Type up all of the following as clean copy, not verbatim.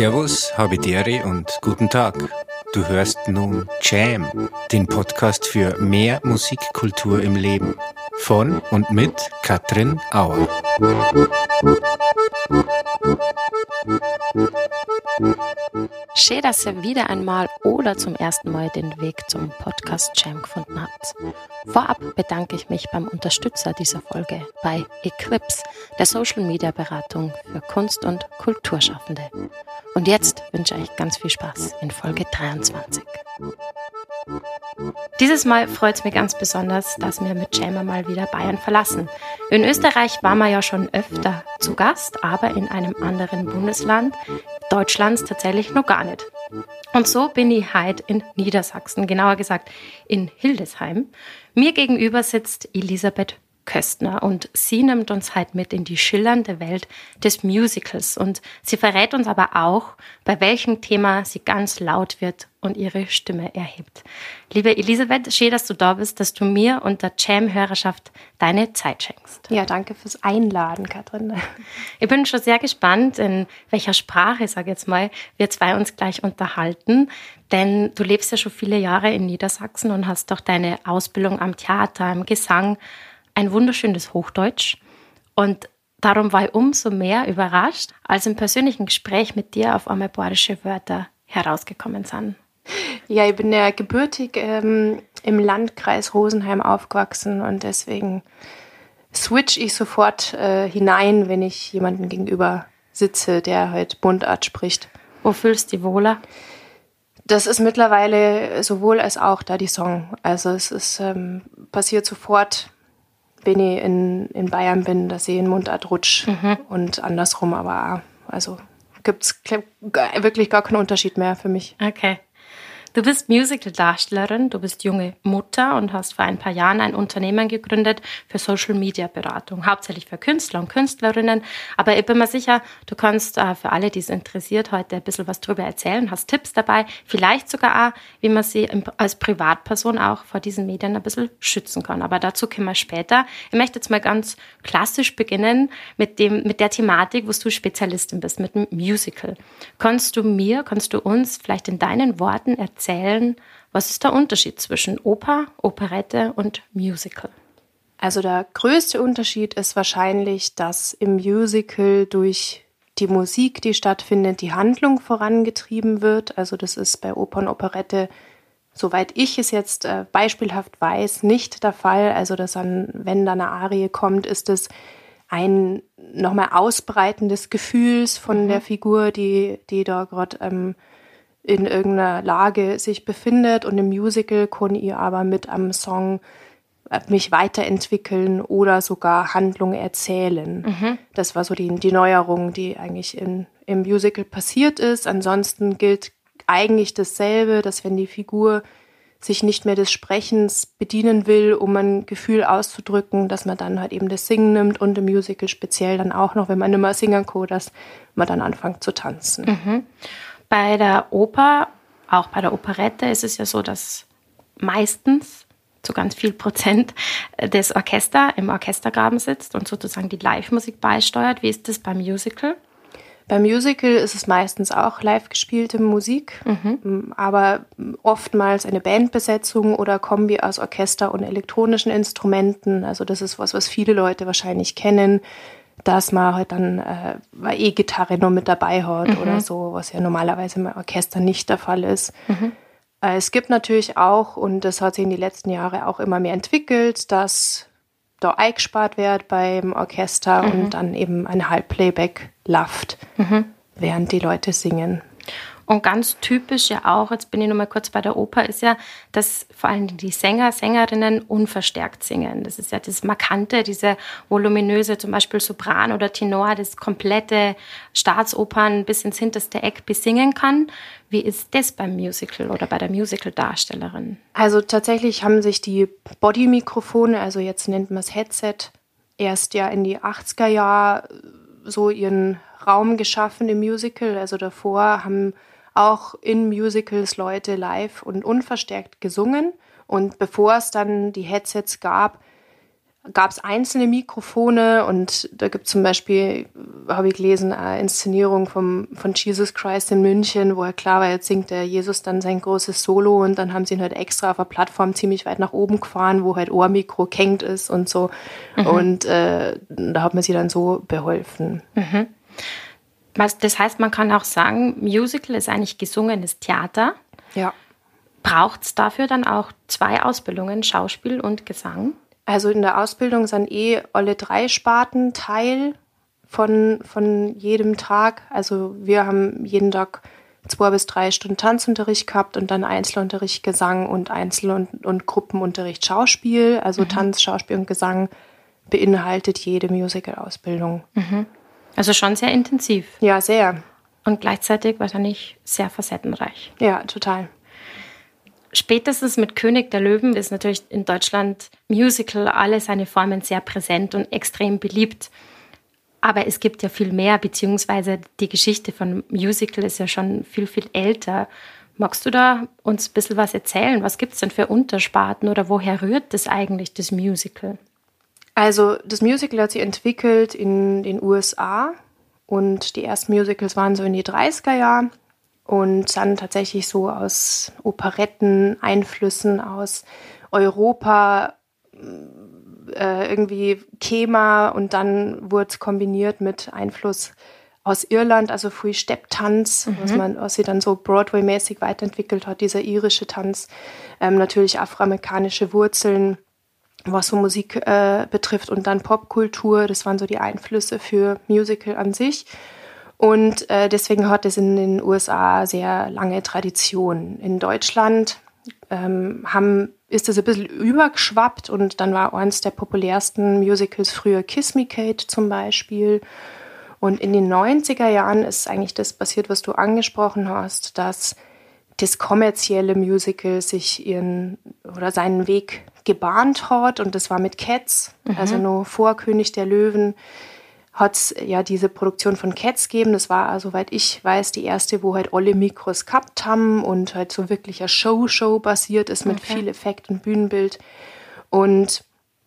Servus, Habidere und guten Tag. Du hörst nun Jam, den Podcast für mehr Musikkultur im Leben. Von und mit Katrin Auer. Schön, dass ihr wieder einmal oder zum ersten Mal den Weg zum Podcast Jam gefunden habt. Vorab bedanke ich mich beim Unterstützer dieser Folge, bei Eclipse, der Social-Media-Beratung für Kunst- und Kulturschaffende. Und jetzt wünsche ich euch ganz viel Spaß in Folge 23. Dieses Mal freut es mich ganz besonders, dass wir mit Jam mal wieder Bayern verlassen. In Österreich waren wir ja schon öfter zu Gast, aber in einem anderen Bundesland Deutschlands tatsächlich noch gar nicht. Und so bin ich heute in Niedersachsen, genauer gesagt in Hildesheim. Mir gegenüber sitzt Elisabeth Köstner und sie nimmt uns heute mit in die schillernde Welt des Musicals und sie verrät uns aber auch, bei welchem Thema sie ganz laut wird und ihre Stimme erhebt. Liebe Elisabeth, schön, dass du da bist, dass du mir und der Jam-Hörerschaft deine Zeit schenkst. Ja, danke fürs Einladen, Katrin. Ich bin schon sehr gespannt, in welcher Sprache, sag jetzt mal, wir zwei uns gleich unterhalten, denn du lebst ja schon viele Jahre in Niedersachsen und hast doch deine Ausbildung am Theater, im Gesang, ein wunderschönes Hochdeutsch und darum war ich umso mehr überrascht, als im persönlichen Gespräch mit dir auf einmal bayerische Wörter herausgekommen sind. Ja, ich bin ja gebürtig im Landkreis Rosenheim aufgewachsen und deswegen switch ich sofort hinein, wenn ich jemanden gegenüber sitze, der halt Mundart spricht. Wo fühlst du dich wohler? Das ist mittlerweile sowohl als auch da die Song. Also es ist passiert sofort, wenn ich in Bayern bin, dass ich in Mundart rutsche und andersrum, aber also gibt es wirklich gar keinen Unterschied mehr für mich. Okay. Du bist Musical-Darstellerin, du bist junge Mutter und hast vor ein paar Jahren ein Unternehmen gegründet für Social-Media-Beratung, hauptsächlich für Künstler und Künstlerinnen. Aber ich bin mir sicher, du kannst für alle, die es interessiert, heute ein bisschen was drüber erzählen, hast Tipps dabei, vielleicht sogar auch, wie man sie als Privatperson auch vor diesen Medien ein bisschen schützen kann. Aber dazu kommen wir später. Ich möchte jetzt mal ganz klassisch beginnen mit der Thematik, wo du Spezialistin bist, mit dem Musical. Kannst du uns vielleicht in deinen Worten erzählen, was ist der Unterschied zwischen Oper, Operette und Musical? Also der größte Unterschied ist wahrscheinlich, dass im Musical durch die Musik, die stattfindet, die Handlung vorangetrieben wird. Also das ist bei Oper und Operette, soweit ich es jetzt beispielhaft weiß, nicht der Fall. Also dass wenn da eine Arie kommt, ist es ein nochmal Ausbreiten des Gefühls von der Figur, die da gerade in irgendeiner Lage sich befindet, und im Musical kann ich aber mit einem Song mich weiterentwickeln oder sogar Handlung erzählen. Das war so die Neuerung, die eigentlich im Musical passiert ist. Ansonsten gilt eigentlich dasselbe, dass wenn die Figur sich nicht mehr des Sprechens bedienen will, um ein Gefühl auszudrücken, dass man dann halt eben das Singen nimmt, und im Musical speziell dann auch noch, wenn man nicht mehr singen kann, dass man dann anfängt zu tanzen. Bei der Oper, auch bei der Operette, ist es ja so, dass meistens zu ganz viel Prozent das Orchester im Orchestergraben sitzt und sozusagen die Live-Musik beisteuert. Wie ist das beim Musical? Beim Musical ist es meistens auch live gespielte Musik, aber oftmals eine Bandbesetzung oder Kombi aus Orchester und elektronischen Instrumenten. Also das ist was viele Leute wahrscheinlich kennen, dass man halt dann eine E-Gitarre noch mit dabei hat oder so, was ja normalerweise im Orchester nicht der Fall ist. Es gibt natürlich auch, und das hat sich in den letzten Jahren auch immer mehr entwickelt, dass da eingespart wird beim Orchester und dann eben ein Halbplayback läuft, während die Leute singen. Und ganz typisch ja auch, jetzt bin ich noch mal kurz bei der Oper, ist ja, dass vor allem die Sänger, Sängerinnen unverstärkt singen. Das ist ja das Markante, diese voluminöse, zum Beispiel Sopran oder Tenor, das komplette Staatsopern bis ins hinterste Eck besingen kann. Wie ist das beim Musical oder bei der Musical-Darstellerin? Also tatsächlich haben sich die Body-Mikrofone, also jetzt nennt man es Headset, erst ja in die 80er Jahre so ihren Raum geschaffen im Musical. Also davor haben auch in Musicals Leute live und unverstärkt gesungen. Und bevor es dann die Headsets gab, gab es einzelne Mikrofone und da gibt es zum Beispiel, habe ich gelesen, eine Inszenierung von Jesus Christ in München, wo klar war, jetzt singt der Jesus dann sein großes Solo und dann haben sie ihn halt extra auf der Plattform ziemlich weit nach oben gefahren, wo halt Ohrmikro gehängt ist und so. Und da hat man sie dann so beholfen. Das heißt, man kann auch sagen, Musical ist eigentlich gesungenes Theater. Ja. Braucht es dafür dann auch 2 Ausbildungen, Schauspiel und Gesang? Also in der Ausbildung sind alle 3 Sparten Teil von jedem Tag. Also wir haben jeden Tag 2 bis 3 Stunden Tanzunterricht gehabt und dann Einzelunterricht Gesang und Einzel- und Gruppenunterricht Schauspiel. Also Tanz, Schauspiel und Gesang beinhaltet jede Musical-Ausbildung. Also schon sehr intensiv. Ja, sehr. Und gleichzeitig wahrscheinlich sehr facettenreich. Ja, total. Spätestens mit König der Löwen ist natürlich in Deutschland Musical, alle seine Formen sehr präsent und extrem beliebt. Aber es gibt ja viel mehr, beziehungsweise die Geschichte von Musical ist ja schon viel, viel älter. Magst du da uns ein bisschen was erzählen? Was gibt es denn für Untersparten oder woher rührt das eigentlich, das Musical? Also das Musical hat sich entwickelt in den USA und die ersten Musicals waren so in die 30er Jahre. Und dann tatsächlich so aus Operetten-Einflüssen aus Europa irgendwie Kema und dann wurde es kombiniert mit Einfluss aus Irland, also viel Stepptanz, was sie dann so Broadway-mäßig weiterentwickelt hat, dieser irische Tanz, natürlich afroamerikanische Wurzeln, was so Musik betrifft und dann Popkultur, das waren so die Einflüsse für Musical an sich. Und deswegen hat es in den USA sehr lange Tradition. In Deutschland ist es ein bisschen übergeschwappt und dann war eines der populärsten Musicals früher Kiss Me Kate zum Beispiel. Und in den 90er Jahren ist eigentlich das passiert, was du angesprochen hast, dass das kommerzielle Musical sich seinen Weg gebahnt hat und das war mit Cats, also noch vor König der Löwen. Hat es ja diese Produktion von Cats gegeben. Das war, soweit ich weiß, die erste, wo halt alle Mikros gehabt haben und halt so wirklich eine Show basiert ist mit viel Effekt und Bühnenbild. Und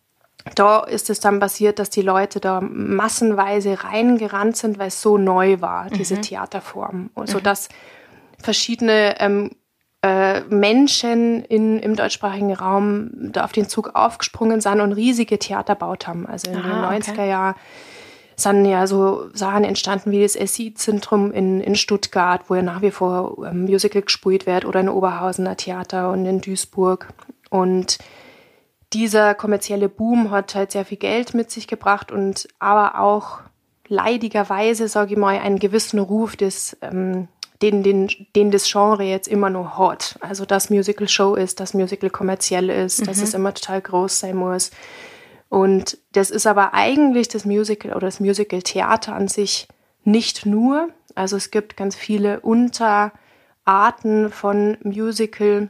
da ist es dann passiert, dass die Leute da massenweise reingerannt sind, weil es so neu war, diese Theaterform. Sodass verschiedene Menschen im deutschsprachigen Raum da auf den Zug aufgesprungen sind und riesige Theater gebaut haben. Also in den 90er Jahren sind ja so Sachen entstanden wie das SI-Zentrum in Stuttgart, wo ja nach wie vor Musical gespielt wird, oder in Oberhausener Theater und in Duisburg. Und dieser kommerzielle Boom hat halt sehr viel Geld mit sich gebracht und aber auch leidigerweise, sage ich mal, einen gewissen Ruf, den das Genre jetzt immer noch hat. Also dass Musical Show ist, dass Musical kommerziell ist, dass es immer total groß sein muss. Und das ist aber eigentlich das Musical oder das Musical-Theater an sich nicht nur. Also es gibt ganz viele Unterarten von Musical,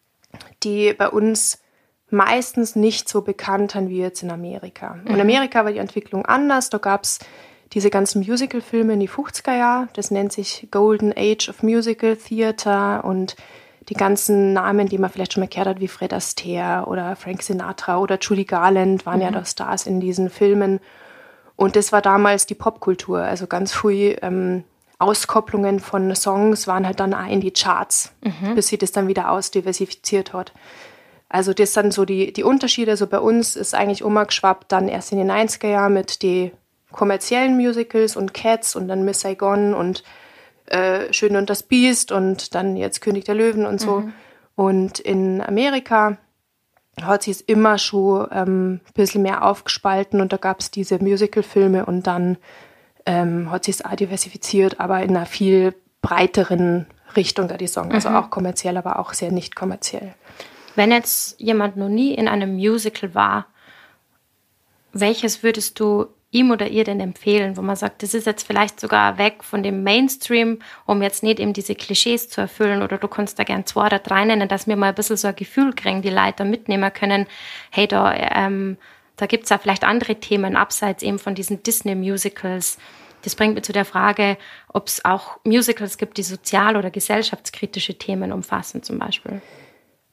die bei uns meistens nicht so bekannt sind wie jetzt in Amerika. In Amerika war die Entwicklung anders. Da gab es diese ganzen Musical-Filme in die 50er Jahre. Das nennt sich Golden Age of Musical Theater und die ganzen Namen, die man vielleicht schon mal gehört hat, wie Fred Astaire oder Frank Sinatra oder Judy Garland, waren ja da Stars in diesen Filmen. Und das war damals die Popkultur. Also ganz früh Auskopplungen von Songs waren halt dann auch in die Charts, bis sie das dann wieder ausdiversifiziert hat. Also das sind so die Unterschiede. Also bei uns ist eigentlich umgeschwappt dann erst in den 90er Jahren mit den kommerziellen Musicals und Cats und dann Miss Saigon und Schön und das Biest und dann jetzt König der Löwen und so. Und in Amerika hat sie es immer schon ein bisschen mehr aufgespalten und da gab es diese Musical-Filme und dann hat sie es auch diversifiziert, aber in einer viel breiteren Richtung, da die Song. Also auch kommerziell, aber auch sehr nicht kommerziell. Wenn jetzt jemand noch nie in einem Musical war, welches würdest du ihm oder ihr denn empfehlen, wo man sagt, das ist jetzt vielleicht sogar weg von dem Mainstream, um jetzt nicht eben diese Klischees zu erfüllen, oder du kannst da gern 2 oder 3 nennen, dass wir mal ein bisschen so ein Gefühl kriegen, die Leute mitnehmen können, hey, da gibt es ja vielleicht andere Themen abseits eben von diesen Disney-Musicals. Das bringt mich zu der Frage, ob es auch Musicals gibt, die sozial- oder gesellschaftskritische Themen umfassen zum Beispiel.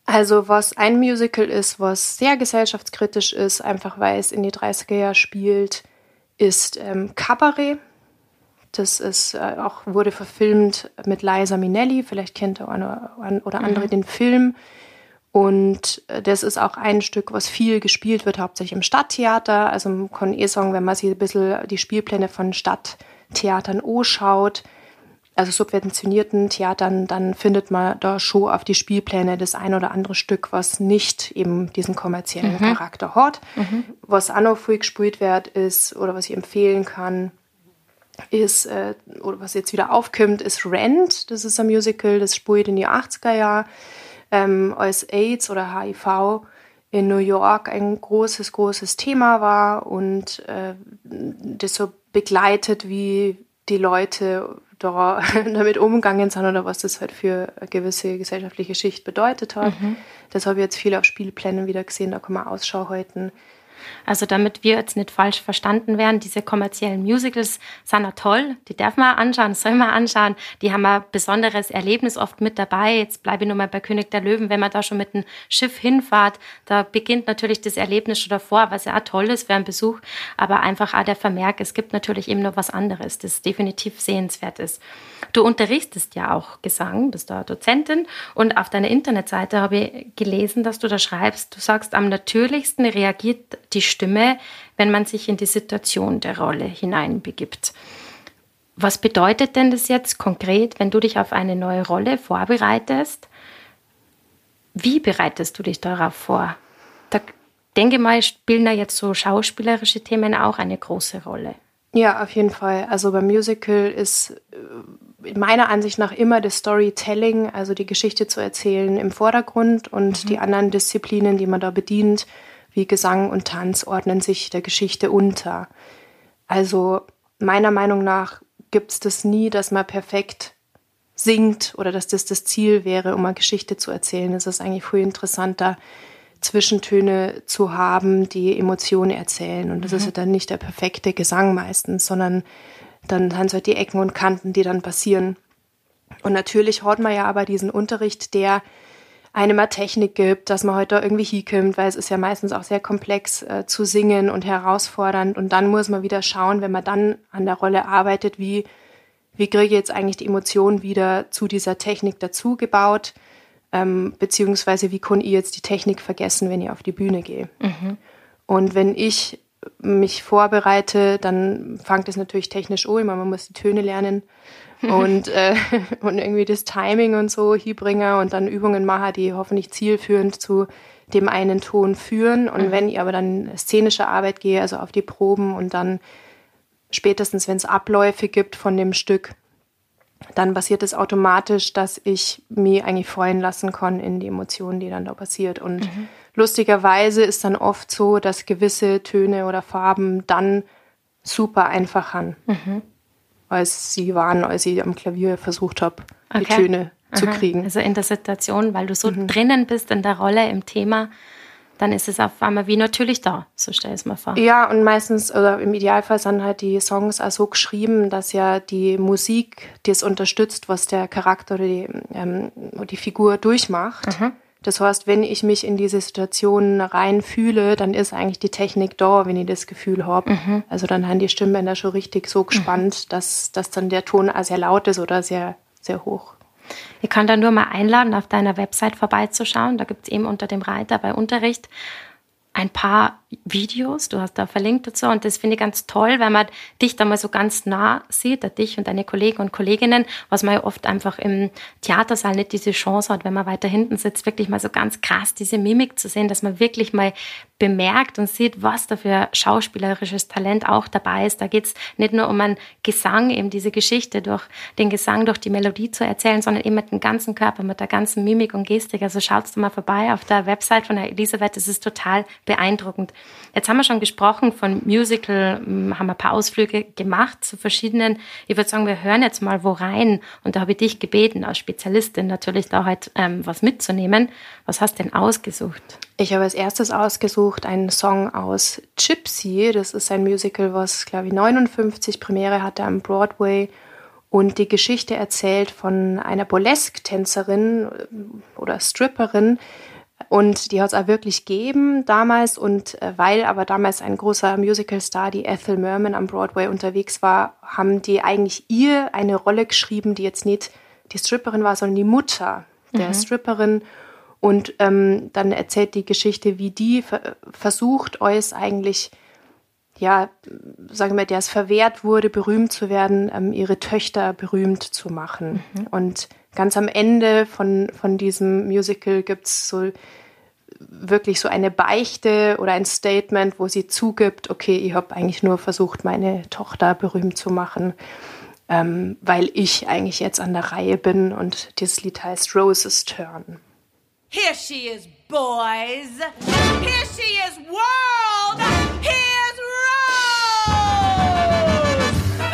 Also was ein Musical ist, was sehr gesellschaftskritisch ist, einfach weil es in die 30er Jahre spielt, ist Cabaret. Das ist wurde verfilmt mit Liza Minnelli, vielleicht kennt der eine oder andere den Film. Und das ist auch ein Stück, was viel gespielt wird, hauptsächlich im Stadttheater. Also man kann sagen, wenn man sich ein bisschen die Spielpläne von Stadttheatern anschaut, also subventionierten Theatern, dann findet man da schon auf die Spielpläne das ein oder andere Stück, was nicht eben diesen kommerziellen Charakter hat. Was auch noch viel gespielt wird, ist, oder was ich empfehlen kann, ist, oder was jetzt wieder aufkommt, ist Rent. Das ist ein Musical, das spielt in die 80er Jahre, als AIDS oder HIV in New York ein großes Thema war und das so begleitet, wie die Leute da damit umgegangen sind oder was das halt für eine gewisse gesellschaftliche Schicht bedeutet hat. Das habe ich jetzt viel auf Spielplänen wieder gesehen, da kann man Ausschau halten. Also damit wir jetzt nicht falsch verstanden werden, diese kommerziellen Musicals sind ja toll, die darf man anschauen, soll man anschauen, die haben ein besonderes Erlebnis oft mit dabei. Jetzt bleibe ich nur mal bei König der Löwen, wenn man da schon mit dem Schiff hinfahrt, da beginnt natürlich das Erlebnis schon davor, was ja auch toll ist für einen Besuch, aber einfach auch der Vermerk, es gibt natürlich eben noch was anderes, das definitiv sehenswert ist. Du unterrichtest ja auch Gesang, bist da Dozentin und auf deiner Internetseite habe ich gelesen, dass du da schreibst, du sagst, am natürlichsten reagiert die Stimme, wenn man sich in die Situation der Rolle hineinbegibt. Was bedeutet denn das jetzt konkret, wenn du dich auf eine neue Rolle vorbereitest? Wie bereitest du dich darauf vor? Da denke mal, spielen da jetzt so schauspielerische Themen auch eine große Rolle. Ja, auf jeden Fall. Also beim Musical ist meiner Ansicht nach immer das Storytelling, also die Geschichte zu erzählen, im Vordergrund und die anderen Disziplinen, die man da bedient, wie Gesang und Tanz, ordnen sich der Geschichte unter. Also meiner Meinung nach gibt es das nie, dass man perfekt singt oder dass das das Ziel wäre, um eine Geschichte zu erzählen. Es ist eigentlich viel interessanter, Zwischentöne zu haben, die Emotionen erzählen. Und das ist ja dann nicht der perfekte Gesang meistens, sondern dann sind es halt die Ecken und Kanten, die dann passieren. Und natürlich hat man ja aber diesen Unterricht, der einem eine Technik gibt, dass man heute da irgendwie hinkommt, weil es ist ja meistens auch sehr komplex zu singen und herausfordernd. Und dann muss man wieder schauen, wenn man dann an der Rolle arbeitet, wie kriege ich jetzt eigentlich die Emotionen wieder zu dieser Technik dazu gebaut, beziehungsweise wie kann ich jetzt die Technik vergessen, wenn ich auf die Bühne gehe. Und wenn ich mich vorbereite, dann fängt es natürlich technisch an, man muss die Töne lernen und irgendwie das Timing und so hinbringen und dann Übungen machen, die hoffentlich zielführend zu dem einen Ton führen. Und wenn ich aber dann szenische Arbeit gehe, also auf die Proben und dann spätestens, wenn es Abläufe gibt von dem Stück, dann passiert es automatisch, dass ich mich eigentlich freuen lassen kann in die Emotionen, die dann da passiert. Und lustigerweise ist dann oft so, dass gewisse Töne oder Farben dann super einfach haben, als sie waren, als ich am Klavier versucht habe, die Töne zu kriegen. Also in der Situation, weil du so drinnen bist in der Rolle, im Thema, dann ist es auf einmal wie natürlich da, so stell ich es mal vor. Ja, und meistens, oder im Idealfall sind halt die Songs auch so geschrieben, dass ja die Musik das unterstützt, was der Charakter oder die Figur durchmacht. Das heißt, wenn ich mich in diese Situation reinfühle, dann ist eigentlich die Technik da, wenn ich das Gefühl habe. Also dann haben die Stimmbänder schon richtig so gespannt, dass dann der Ton auch sehr laut ist oder sehr, sehr hoch. Ich kann da nur mal einladen, auf deiner Website vorbeizuschauen. Da gibt es eben unter dem Reiter bei Unterricht ein paar Videos, du hast da verlinkt dazu und das finde ich ganz toll, weil man dich da mal so ganz nah sieht, dich und deine Kollegen und Kolleginnen, was man ja oft einfach im Theatersaal nicht diese Chance hat, wenn man weiter hinten sitzt, wirklich mal so ganz krass diese Mimik zu sehen, dass man wirklich mal bemerkt und sieht, was da für schauspielerisches Talent auch dabei ist. Da geht es nicht nur um einen Gesang, eben diese Geschichte durch den Gesang, durch die Melodie zu erzählen, sondern eben mit dem ganzen Körper, mit der ganzen Mimik und Gestik. Also schaut da mal vorbei auf der Website von der Elisabeth, das ist total beeindruckend. Jetzt haben wir schon gesprochen von Musical, haben wir ein paar Ausflüge gemacht zu verschiedenen. Ich würde sagen, wir hören jetzt mal wo rein. Und da habe ich dich gebeten, als Spezialistin natürlich da halt was mitzunehmen. Was hast du denn ausgesucht? Ich habe als erstes ausgesucht einen Song aus Gypsy. Das ist ein Musical, was, glaube ich, 1959 Premiere hatte am Broadway und die Geschichte erzählt von einer Burlesque-Tänzerin oder Stripperin, Und die hat es auch wirklich gegeben damals. Und weil aber damals ein großer Musicalstar, die Ethel Merman, am Broadway unterwegs war, haben die eigentlich ihr eine Rolle geschrieben, die jetzt nicht die Stripperin war, sondern die Mutter der Stripperin. Und dann erzählt die Geschichte, wie die versucht, euch eigentlich, ja, sagen wir, der es verwehrt wurde, berühmt zu werden, ihre Töchter berühmt zu machen. Und ganz am Ende von diesem Musical gibt es so wirklich so eine Beichte oder ein Statement, wo sie zugibt, okay, ich habe eigentlich nur versucht, meine Tochter berühmt zu machen, weil ich eigentlich jetzt an der Reihe bin. Und dieses Lied heißt Rose's Turn. Here she is, boys. Here she is, world. Here's Rose.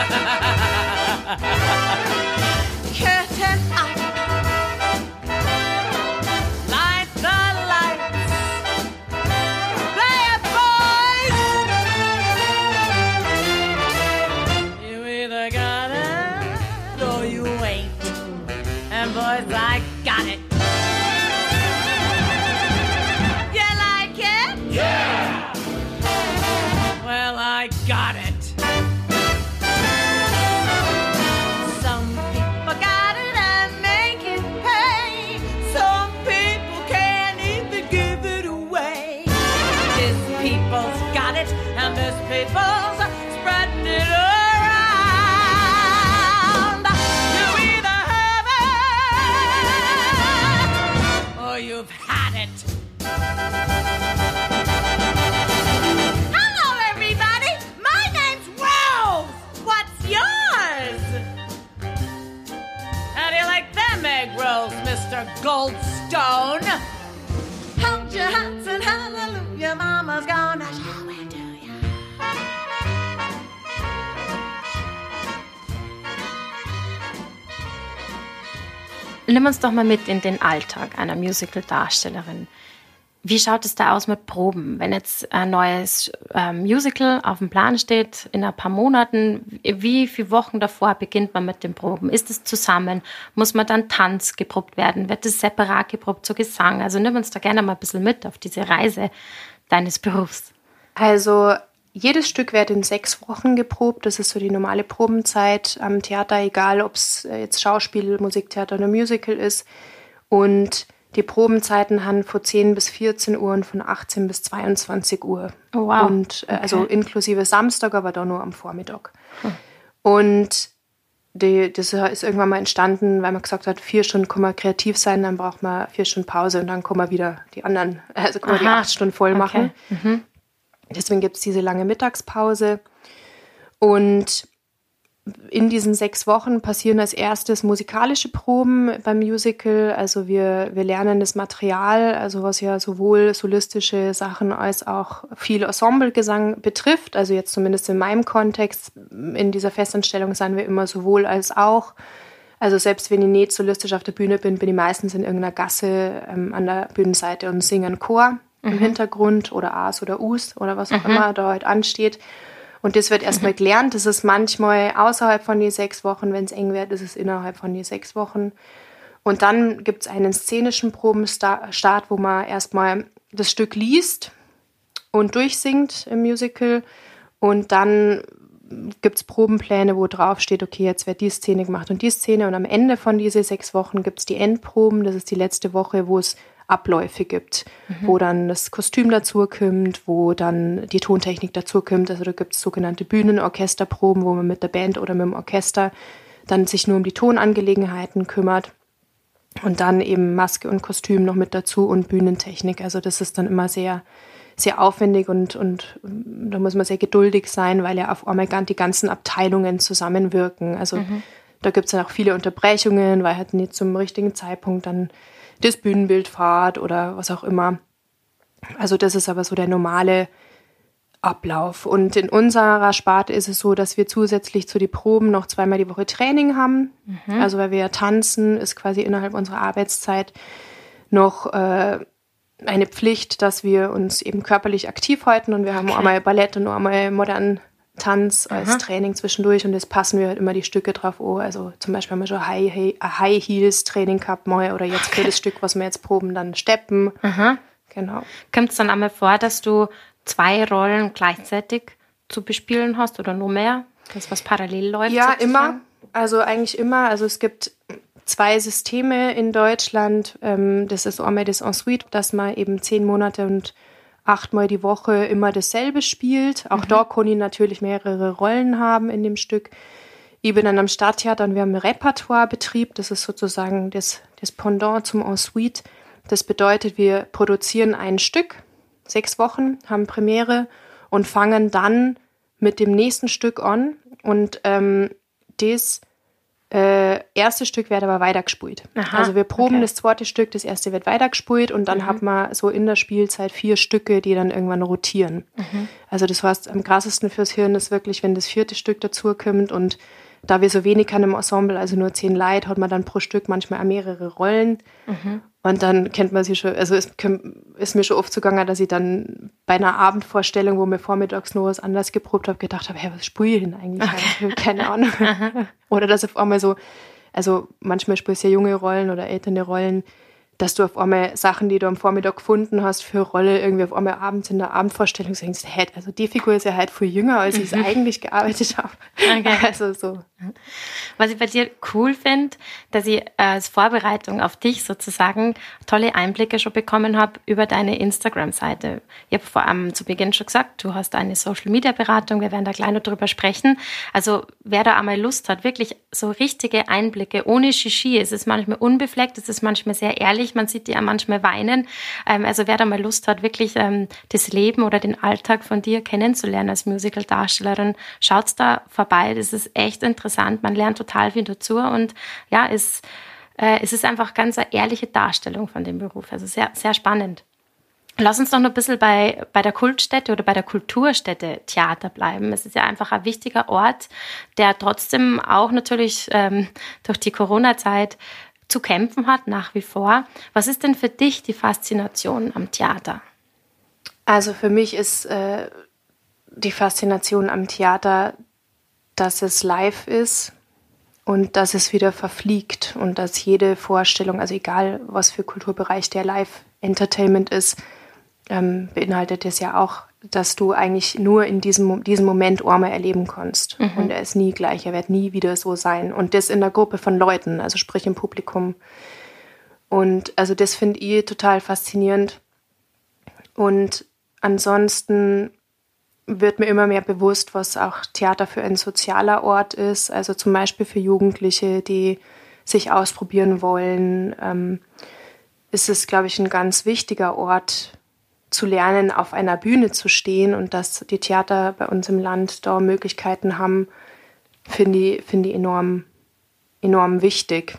Curtain up. Light the lights. Play it, boys. You either got it or you ain't. And boys, I got it. Got it. Some people got it and make it pay. Some people can't even give it away. This people's got it and this people's spreading it around. You either have it or you've had it. Rolls, Mr. Goldstone. Hold your hats and hallelujah, Mama's gonna show it to you. Nimm uns doch mal mit in den Alltag einer Musical-Darstellerin. Wie schaut es da aus mit Proben? Wenn jetzt ein neues Musical auf dem Plan steht, in ein paar Monaten, wie viele Wochen davor beginnt man mit den Proben? Ist es zusammen? Muss man dann Tanz geprobt werden? Wird es separat geprobt zu Gesang? Also nimm uns da gerne mal ein bisschen mit auf diese Reise deines Berufs. Also jedes Stück wird in 6 Wochen geprobt. Das ist so die normale Probenzeit am Theater, egal ob es jetzt Schauspiel, Musiktheater oder Musical ist. Und die Probenzeiten haben von 10 bis 14 Uhr und von 18 bis 22 Uhr. Oh, wow. Und also inklusive Samstag, aber da nur am Vormittag. Und das ist irgendwann mal entstanden, weil man gesagt hat, 4 Stunden kann man kreativ sein, dann braucht man 4 Stunden Pause und dann kann man wieder die anderen, also kann man die 8 Stunden voll machen. Deswegen gibt es diese lange Mittagspause. Und in diesen 6 Wochen passieren als erstes musikalische Proben beim Musical. Also wir lernen das Material, also was ja sowohl solistische Sachen als auch viel Ensemblegesang betrifft. Also jetzt zumindest in meinem Kontext, in dieser Festanstellung sind wir immer sowohl als auch. Also selbst wenn ich nicht solistisch auf der Bühne bin, bin ich meistens in irgendeiner Gasse an der Bühnenseite und singe einen Chor im Hintergrund oder A's oder U's oder was auch immer da halt ansteht. Und das wird erstmal gelernt. Das ist manchmal außerhalb von den 6 Wochen. Wenn es eng wird, ist es innerhalb von den 6 Wochen. Und dann gibt es einen szenischen Probenstart, wo man erstmal das Stück liest und durchsingt im Musical. Und dann gibt es Probenpläne, wo drauf steht, okay, jetzt wird die Szene gemacht und die Szene. Und am Ende von diesen 6 Wochen gibt es die Endproben. Das ist die letzte Woche, wo es Abläufe gibt, wo dann das Kostüm dazukommt, wo dann die Tontechnik dazukommt. Also da gibt es sogenannte Bühnenorchesterproben, wo man mit der Band oder mit dem Orchester dann sich nur um die Tonangelegenheiten kümmert. Und dann eben Maske und Kostüm noch mit dazu und Bühnentechnik. Also das ist dann immer sehr, sehr aufwendig und da muss man sehr geduldig sein, weil ja auf einmal die ganzen Abteilungen zusammenwirken. Also da gibt es dann auch viele Unterbrechungen, weil halt nicht zum richtigen Zeitpunkt dann das Bühnenbild fahrt oder was auch immer. Also das ist aber so der normale Ablauf. Und in unserer Sparte ist es so, dass wir zusätzlich zu den Proben noch 2-mal die Woche Training haben. Also weil wir ja tanzen, ist quasi innerhalb unserer Arbeitszeit noch eine Pflicht, dass wir uns eben körperlich aktiv halten. Und wir haben einmal Ballett und einmal modern Tanz als Training zwischendurch und das passen wir halt immer die Stücke drauf an. Also zum Beispiel haben wir schon High Heels Training gehabt mal oder jetzt für das Stück, was wir jetzt proben, dann Steppen. Genau. Kommt es dann einmal vor, dass du 2 Rollen gleichzeitig zu bespielen hast oder nur mehr? Das, was parallel läuft? Ja, sozusagen? immer. Also eigentlich immer. Also es gibt 2 Systeme in Deutschland. Das ist einmal das Ensuite, dass man eben 10 Monate und 8-mal die Woche immer dasselbe spielt. Auch da kann ich natürlich mehrere Rollen haben in dem Stück. Ich bin dann am Stadttheater und wir haben einen Repertoirebetrieb. Das ist sozusagen das Pendant zum Ensuite. Das bedeutet, wir produzieren ein Stück, 6 Wochen, haben Premiere und fangen dann mit dem nächsten Stück an. Und das erste Stück wird aber weitergespielt. Also wir proben das zweite Stück, das erste wird weitergespielt und dann hat man so in der Spielzeit 4 Stücke, die dann irgendwann rotieren. Also das heißt, am krassesten fürs Hirn ist wirklich, wenn das 4. Stück dazukommt und da wir so wenig haben im Ensemble, also nur 10 Leute, hat man dann pro Stück manchmal auch mehrere Rollen. Und dann kennt man sie schon, also es ist mir schon oft zugegangen, dass ich dann bei einer Abendvorstellung, wo mir vormittags noch was anderes geprobt habe, gedacht habe, hey, was spiele ich denn eigentlich? Ich habe keine Ahnung. Oder dass auf einmal so, also manchmal spielst du ja junge Rollen oder ältere Rollen, dass du auf einmal Sachen, die du am Vormittag gefunden hast für Rolle, irgendwie auf einmal abends in der Abendvorstellung denkst, hey, also die Figur ist ja halt viel jünger, als ich es eigentlich gearbeitet habe. Also so. Was ich bei dir cool finde, dass ich als Vorbereitung auf dich sozusagen tolle Einblicke schon bekommen habe über deine Instagram-Seite. Ich habe vor allem zu Beginn schon gesagt, du hast eine Social-Media-Beratung, wir werden da gleich noch drüber sprechen. Also wer da einmal Lust hat, wirklich so richtige Einblicke ohne Shishi, es ist manchmal unbefleckt, es ist manchmal sehr ehrlich, man sieht die ja manchmal weinen. Also wer da mal Lust hat, wirklich das Leben oder den Alltag von dir kennenzulernen als Musical-Darstellerin, schaut's da vorbei. Das ist echt interessant. Man lernt total viel dazu und ja, es ist einfach ganz eine ehrliche Darstellung von dem Beruf. Also sehr, sehr spannend. Lass uns doch noch ein bisschen bei der Kultstätte oder bei der Kulturstätte Theater bleiben. Es ist ja einfach ein wichtiger Ort, der trotzdem auch natürlich durch die Corona-Zeit zu kämpfen hat, nach wie vor. Was ist denn für dich die Faszination am Theater? Also für mich ist die Faszination am Theater, dass es live ist und dass es wieder verfliegt und dass jede Vorstellung, also egal was für Kulturbereich der Live-Entertainment ist, beinhaltet es ja auch, dass du eigentlich nur in diesem Moment einmal erleben kannst. Und er ist nie gleich, er wird nie wieder so sein. Und das in einer Gruppe von Leuten, also sprich im Publikum. Und also das finde ich total faszinierend. Und ansonsten wird mir immer mehr bewusst, was auch Theater für ein sozialer Ort ist. Also zum Beispiel für Jugendliche, die sich ausprobieren wollen, ist es, glaube ich, ein ganz wichtiger Ort, zu lernen, auf einer Bühne zu stehen und dass die Theater bei uns im Land da Möglichkeiten haben, finde ich enorm, enorm wichtig.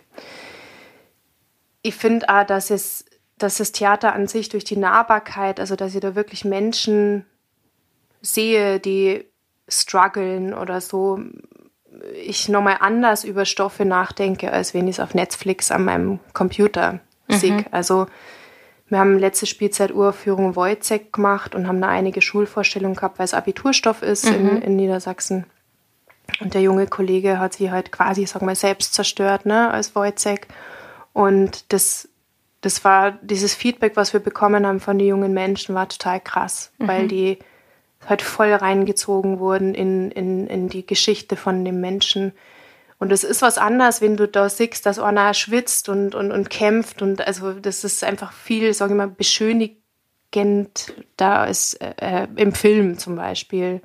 Ich finde auch, dass das Theater an sich durch die Nahbarkeit, also dass ich da wirklich Menschen sehe, die strugglen oder so, ich nochmal anders über Stoffe nachdenke, als wenn ich es auf Netflix an meinem Computer sehe. Also wir haben letzte Spielzeit Uraufführung Wojciech gemacht und haben da einige Schulvorstellungen gehabt, weil es Abiturstoff ist in Niedersachsen. Und der junge Kollege hat sich halt quasi, sagen wir, selbst zerstört, ne, als Wojciech. Und das war dieses Feedback, was wir bekommen haben von den jungen Menschen, war total krass, weil die halt voll reingezogen wurden in die Geschichte von dem Menschen. Und es ist was anderes, wenn du da siehst, dass einer schwitzt und kämpft. Und also das ist einfach viel, sage ich mal, beschönigend da ist im Film zum Beispiel.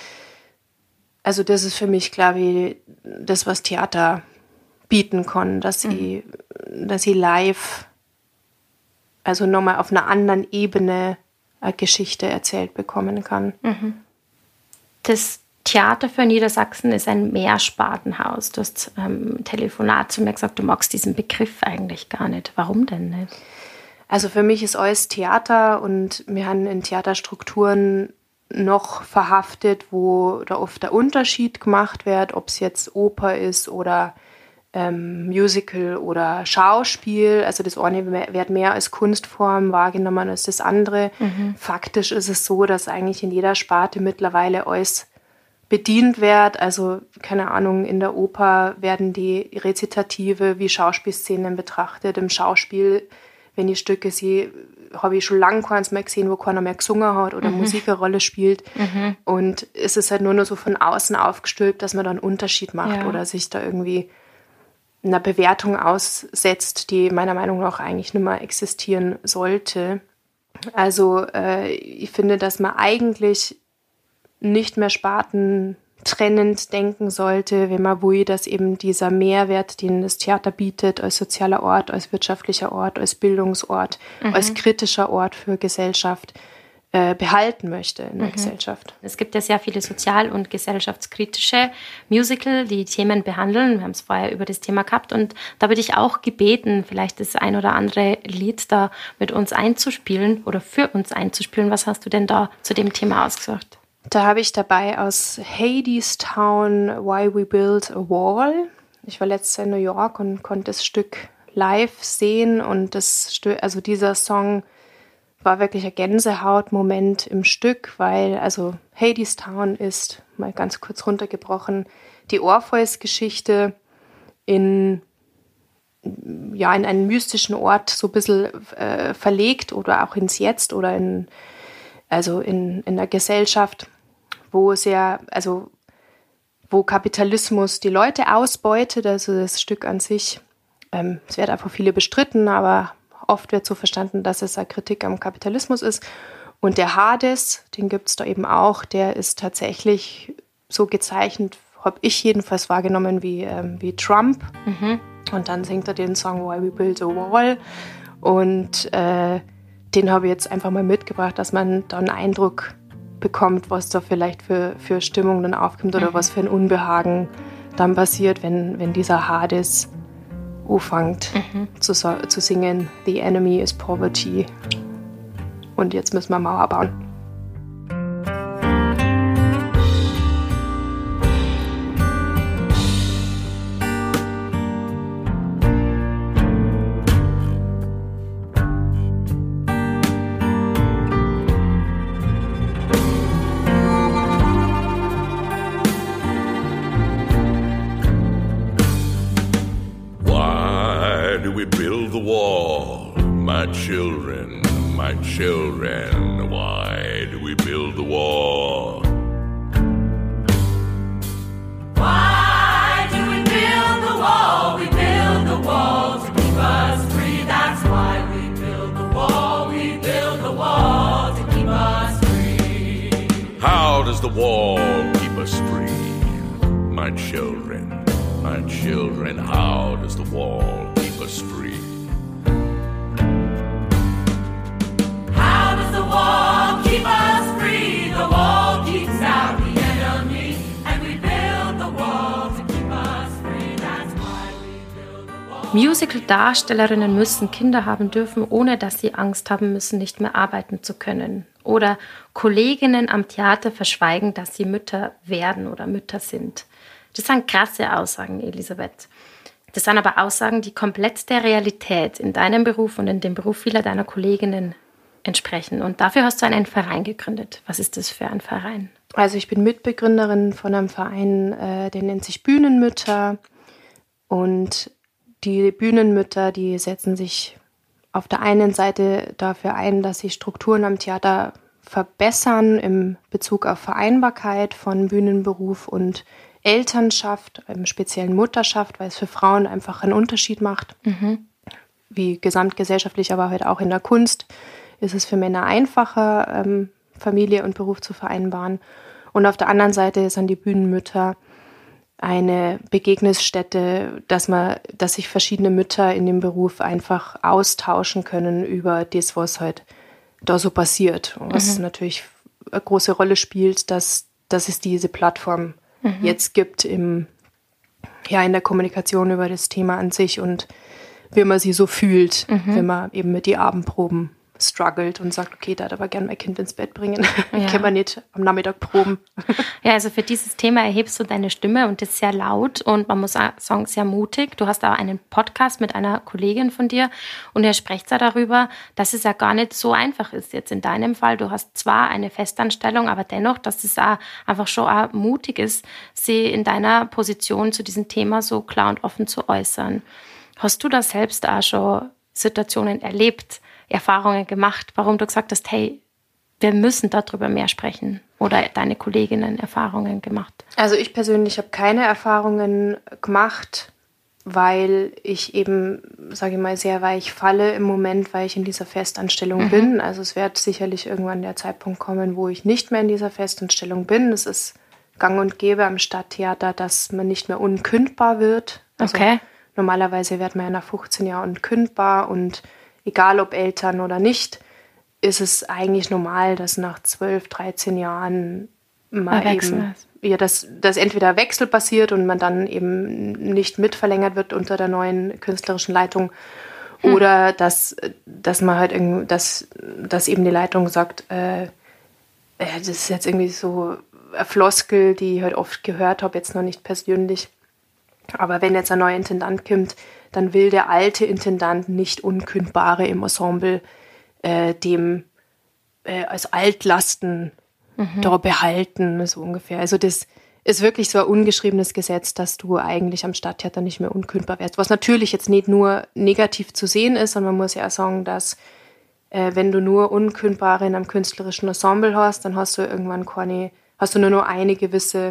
Also das ist für mich, glaube ich, das, was Theater bieten kann, dass sie live, also nochmal auf einer anderen Ebene eine Geschichte erzählt bekommen kann. Das Theater für Niedersachsen ist ein Mehrspartenhaus. Du hast Telefonat zu mir gesagt, du magst diesen Begriff eigentlich gar nicht. Warum denn nicht? Also für mich ist alles Theater und wir haben in Theaterstrukturen noch verhaftet, wo da oft der Unterschied gemacht wird, ob es jetzt Oper ist oder Musical oder Schauspiel. Also das eine wird mehr als Kunstform wahrgenommen als das andere. Faktisch ist es so, dass eigentlich in jeder Sparte mittlerweile alles bedient werde. Also, keine Ahnung, in der Oper werden die Rezitative wie Schauspielszenen betrachtet. Im Schauspiel, wenn ich Stücke sehe, habe ich schon lange keins mehr gesehen, wo keiner mehr gesungen hat oder Musik eine Rolle spielt. Und es ist halt nur so von außen aufgestülpt, dass man da einen Unterschied macht oder sich da irgendwie einer Bewertung aussetzt, die meiner Meinung nach eigentlich nicht mehr existieren sollte. Also ich finde, dass man eigentlich nicht mehr spartentrennend denken sollte, wenn man will, dass eben dieser Mehrwert, den das Theater bietet, als sozialer Ort, als wirtschaftlicher Ort, als Bildungsort, als kritischer Ort für Gesellschaft behalten möchte in der Gesellschaft. Es gibt ja sehr viele sozial- und gesellschaftskritische Musical, die Themen behandeln. Wir haben es vorher über das Thema gehabt und da würde ich auch gebeten, vielleicht das ein oder andere Lied da mit uns einzuspielen oder für uns einzuspielen. Was hast du denn da zu dem Thema ausgesucht? Da habe ich dabei aus Hadestown Why We Built a Wall. Ich war letztes Jahr in New York und konnte das Stück live sehen und also dieser Song war wirklich ein Gänsehautmoment im Stück, weil also Hadestown ist, mal ganz kurz runtergebrochen, die Orpheus-Geschichte in einen mystischen Ort so ein bisschen verlegt oder auch ins Jetzt oder in der Gesellschaft, wo Kapitalismus die Leute ausbeutet, also das Stück an sich. Es wird einfach viele bestritten, aber oft wird so verstanden, dass es eine Kritik am Kapitalismus ist. Und der Hades, den gibt es da eben auch, der ist tatsächlich so gezeichnet, habe ich jedenfalls wahrgenommen, wie Trump. Und dann singt er den Song Why We Built a Wall. Und den habe ich jetzt einfach mal mitgebracht, dass man da einen Eindruck bekommt, was da vielleicht für Stimmung dann aufkommt oder was für ein Unbehagen dann passiert, wenn dieser Hades anfängt zu singen, The Enemy is Poverty. Und jetzt müssen wir Mauer bauen. My children, why do we build the wall? Why do we build the wall? We build the wall to keep us free. That's why we build the wall. We build the wall to keep us free. How does the wall keep us free? My children, how does the wall keep us free? Keep us free. The wall keeps out the enemy, and we build the wall to keep us free. That's why we build the wall. Musical-Darstellerinnen müssen Kinder haben dürfen, ohne dass sie Angst haben müssen, nicht mehr arbeiten zu können. Oder Kolleginnen am Theater verschweigen, dass sie Mütter werden oder Mütter sind. Das sind krasse Aussagen, Elisabeth. Das sind aber Aussagen, die komplett der Realität in deinem Beruf und in dem Beruf vieler deiner Kolleginnen entsprechen. Und dafür hast du einen Verein gegründet. Was ist das für ein Verein? Also ich bin Mitbegründerin von einem Verein, der nennt sich Bühnenmütter. Und die Bühnenmütter, die setzen sich auf der einen Seite dafür ein, dass sich Strukturen am Theater verbessern im Bezug auf Vereinbarkeit von Bühnenberuf und Elternschaft, im speziellen Mutterschaft, weil es für Frauen einfach einen Unterschied macht. Wie gesamtgesellschaftlich, aber halt auch in der Kunst ist es für Männer einfacher, Familie und Beruf zu vereinbaren. Und auf der anderen Seite sind die Bühnenmütter eine Begegnungsstätte, dass sich verschiedene Mütter in dem Beruf einfach austauschen können über das, was halt da so passiert. Was natürlich eine große Rolle spielt, dass es diese Plattform jetzt gibt in der Kommunikation über das Thema an sich und wie man sie so fühlt, wenn man eben mit die Abendproben struggelt und sagt, okay, da hat aber gern mein Kind ins Bett bringen. Können wir nicht am Nachmittag proben. Ja, also für dieses Thema erhebst du deine Stimme und ist sehr laut und man muss auch sagen, sehr mutig. Du hast auch einen Podcast mit einer Kollegin von dir und ihr sprecht ja darüber, dass es ja gar nicht so einfach ist jetzt in deinem Fall. Du hast zwar eine Festanstellung, aber dennoch, dass es auch einfach schon auch mutig ist, sie in deiner Position zu diesem Thema so klar und offen zu äußern. Hast du da selbst auch schon Situationen erlebt, Erfahrungen gemacht, warum du gesagt hast, hey, wir müssen darüber mehr sprechen? Oder deine Kolleginnen Erfahrungen gemacht? Also ich persönlich habe keine Erfahrungen gemacht, weil ich eben, sage ich mal, sehr weich falle im Moment, weil ich in dieser Festanstellung bin. Also es wird sicherlich irgendwann der Zeitpunkt kommen, wo ich nicht mehr in dieser Festanstellung bin. Es ist gang und gäbe am Stadttheater, dass man nicht mehr unkündbar wird. Also normalerweise wird man ja nach 15 Jahren unkündbar und egal ob Eltern oder nicht, ist es eigentlich normal, dass nach 12, 13 Jahren mal eben, dass entweder Wechsel passiert und man dann eben nicht mitverlängert wird unter der neuen künstlerischen Leitung oder dass man halt dass eben die Leitung sagt, das ist jetzt irgendwie so eine Floskel, die ich halt oft gehört habe, jetzt noch nicht persönlich. Aber wenn jetzt ein neuer Intendant kommt, dann will der alte Intendant nicht Unkündbare im Ensemble dem als Altlasten da behalten, so ungefähr. Also das ist wirklich so ein ungeschriebenes Gesetz, dass du eigentlich am Stadttheater nicht mehr unkündbar wärst. Was natürlich jetzt nicht nur negativ zu sehen ist, sondern man muss ja auch sagen, dass wenn du nur Unkündbare in einem künstlerischen Ensemble hast, dann hast du irgendwann nur noch eine gewisse